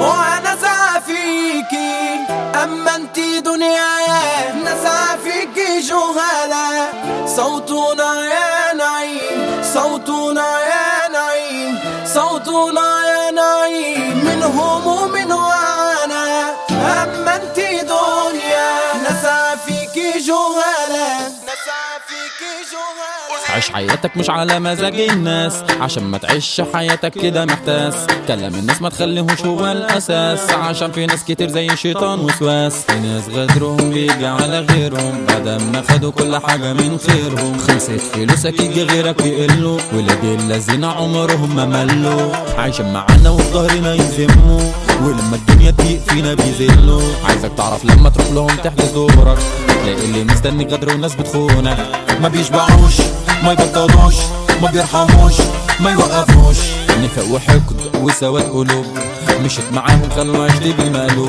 وانا سعى فيكي، اما انتي دنياي نسعى فيكي جهالة. صوتنا يا نعيم، صوتنا يا نعيم، صوتنا يا نعيم، من هموم وانا، اما انتي دنيا نسعى فيكي جهالة، نسعى فيكي جهالة. عيش حياتك مش على مزاج الناس، عشان ما تعيش حياتك كده محتاس. كلام الناس ما تخليهوش هو الاساس، عشان في ناس كتير زي شيطان وسواس. في ناس غدرهم بيجي على غيرهم، بعد ما خدوا كل حاجة من خيرهم. خلصت فلوسك يجي غيرك يقلوا، ولاد الذين عمرهم ما ملوا. عايشين معانا وفي ظهرنا يذموا، ولما الدنيا تضيق فينا بيذلوا. عايزك تعرف لما تروح لهم تحجز دورك، تلاقي اللي مستني غدر وناس بتخونك. ما بيشبعوش، ما يبطلوش، ما بيرحموش، ما يوقفوش. نفاق وحقد وسواد قلوب، مشيت معاهم خلوا عشتي بالمقلوب.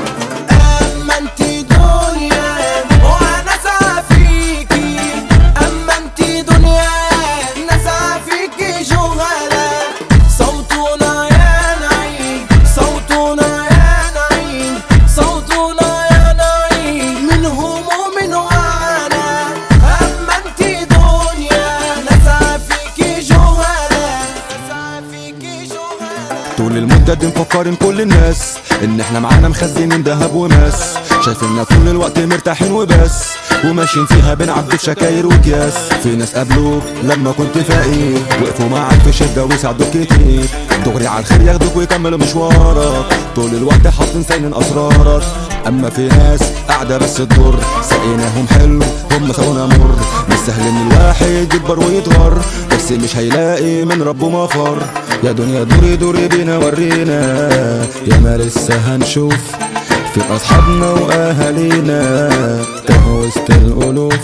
اما انتي دنيا وانا سعى فيكي، اما انتي دنيا نسعى فيكي جهالة. صوتنا يا نعيم، صوتنا يا نعيم، صوتنا يا نعيم، من هموم وانا، اما انتي دنيا نسعى فيكي جهالة، نسعى فيكي جهالة. طول المدة دي مفكرين كل الناس ان احنا معانا مخزنين دهب وماس، شايفيننا طول الوقت مرتاحين وبس، وماشيين فيها بنعبي في شكاير وكياس. في ناس قابلوك لما كنت فقير، وقفوا معاك في شدة وساعدوك كتير، دغري على الخير ياخدوك ويكملوا مشوارك، طول الوقت حاطين ساينين اسرارك. اما في ناس قاعدة بس تضر، سقيناهم حلو هم سوونا مر. مش سهل ان الواحد يكبر ويتغر، بس مش هيلاقي من ربه مفر. يا دنيا دوري دوري بينا ورينا، يا ما لسه هنشوف في أصحابنا وأهالينا تاهوا وسط الألوف.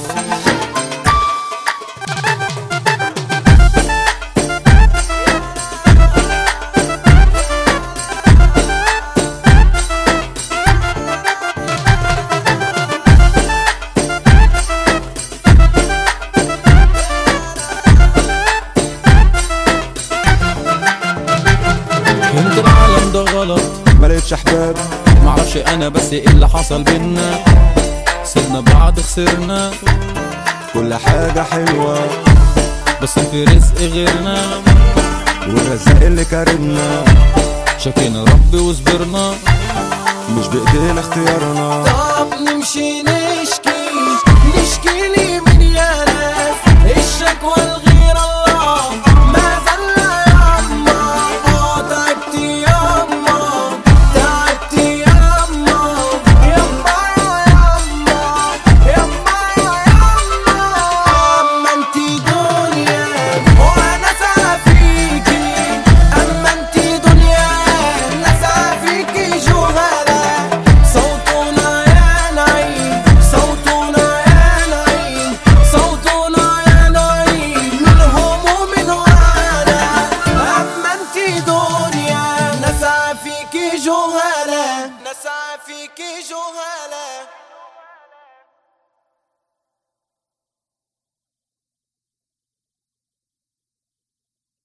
يمكن العالم ده غلط، ملقتش أحباب، معرفش انا بس ايه اللي حصل بينا. سيبنا بعض خسرنا كل حاجة حلوة، بس في رزق غيرنا، والرزاق اللي كرمنا. شكينا ربي وصبرنا، مش بإيدينا اختيارنا. طب نمشي نشكي لي من يا ناس، الشكوى الغير الله ما زلنا ياما. تعبت ياما، تعبت ياما، ياما ياما، ياما ياما. اما انتي دنيا وانا سعى فيكي، اما انتي دنيا نسعى فيكي جهالة. صوتنا يا نعيم، صوتنا يا نعيم، صوتنا يا نعيم، من هموم وانا، اما انتي دنيا نسعى فيكي جهالة، نسعى فيكي جهالة.